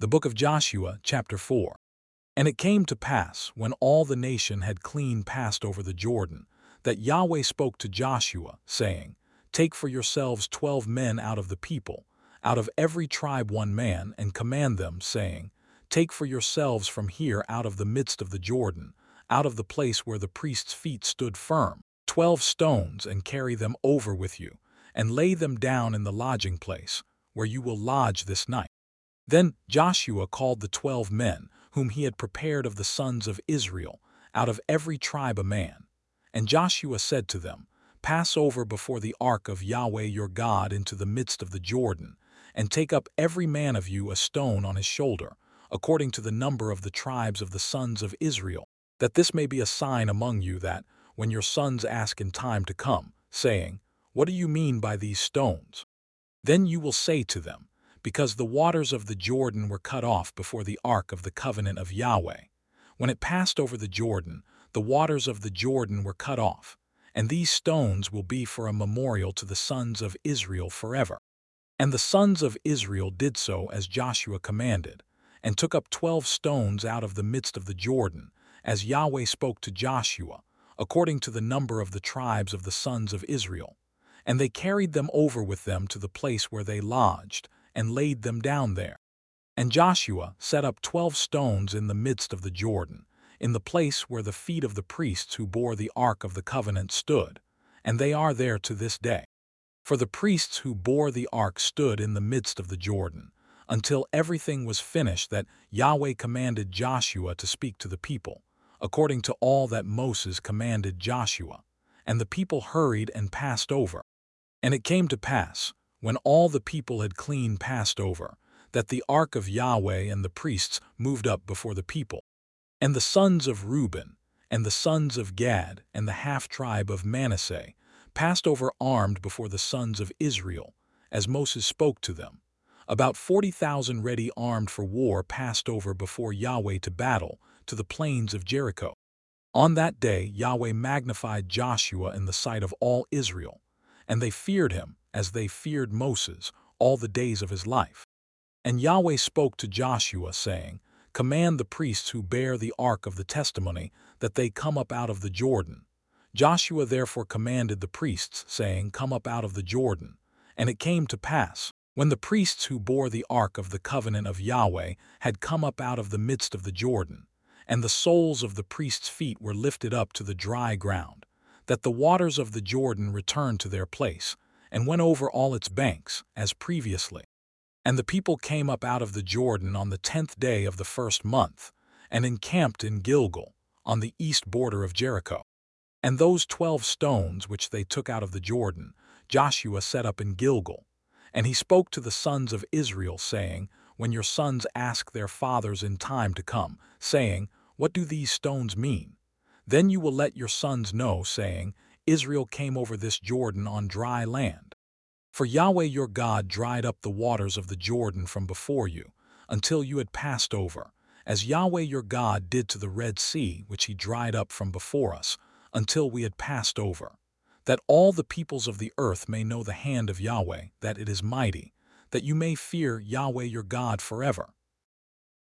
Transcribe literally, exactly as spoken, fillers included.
The book of Joshua, chapter four. And it came to pass, when all the nation had clean passed over the Jordan, that Yahweh spoke to Joshua, saying, Take for yourselves twelve men out of the people, out of every tribe one man, and command them, saying, Take for yourselves from here out of the midst of the Jordan, out of the place where the priest's feet stood firm, twelve stones, and carry them over with you, and lay them down in the lodging place, where you will lodge this night. Then Joshua called the twelve men, whom he had prepared of the sons of Israel, out of every tribe a man. And Joshua said to them, Pass over before the ark of Yahweh your God into the midst of the Jordan, and take up every man of you a stone on his shoulder, according to the number of the tribes of the sons of Israel, that this may be a sign among you that, when your sons ask in time to come, saying, What do you mean by these stones? Then you will say to them, Because the waters of the Jordan were cut off before the ark of the covenant of Yahweh. When it passed over the Jordan, the waters of the Jordan were cut off, and these stones will be for a memorial to the sons of Israel forever. And the sons of Israel did so as Joshua commanded, and took up twelve stones out of the midst of the Jordan, as Yahweh spoke to Joshua, according to the number of the tribes of the sons of Israel. And they carried them over with them to the place where they lodged, and laid them down there. And Joshua set up twelve stones in the midst of the Jordan, in the place where the feet of the priests who bore the ark of the covenant stood, and they are there to this day. For the priests who bore the ark stood in the midst of the Jordan, until everything was finished that Yahweh commanded Joshua to speak to the people, according to all that Moses commanded Joshua. And the people hurried and passed over. And it came to pass, when all the people had clean passed over, that the ark of Yahweh and the priests moved up before the people. And the sons of Reuben, and the sons of Gad, and the half-tribe of Manasseh, passed over armed before the sons of Israel, as Moses spoke to them. About forty thousand ready armed for war passed over before Yahweh to battle, to the plains of Jericho. On that day Yahweh magnified Joshua in the sight of all Israel, and they feared him, as they feared Moses, all the days of his life. And Yahweh spoke to Joshua, saying, Command the priests who bear the ark of the testimony, that they come up out of the Jordan. Joshua therefore commanded the priests, saying, Come up out of the Jordan. And it came to pass, when the priests who bore the ark of the covenant of Yahweh had come up out of the midst of the Jordan, and the soles of the priests' feet were lifted up to the dry ground, that the waters of the Jordan returned to their place, and went over all its banks, as previously. And the people came up out of the Jordan on the tenth day of the first month, and encamped in Gilgal, on the east border of Jericho. And those twelve stones which they took out of the Jordan, Joshua set up in Gilgal. And he spoke to the sons of Israel, saying, When your sons ask their fathers in time to come, saying, What do these stones mean? Then you will let your sons know, saying, Israel came over this Jordan on dry land. For Yahweh your God dried up the waters of the Jordan from before you, until you had passed over, as Yahweh your God did to the Red Sea, which he dried up from before us, until we had passed over, that all the peoples of the earth may know the hand of Yahweh, that it is mighty, that you may fear Yahweh your God forever.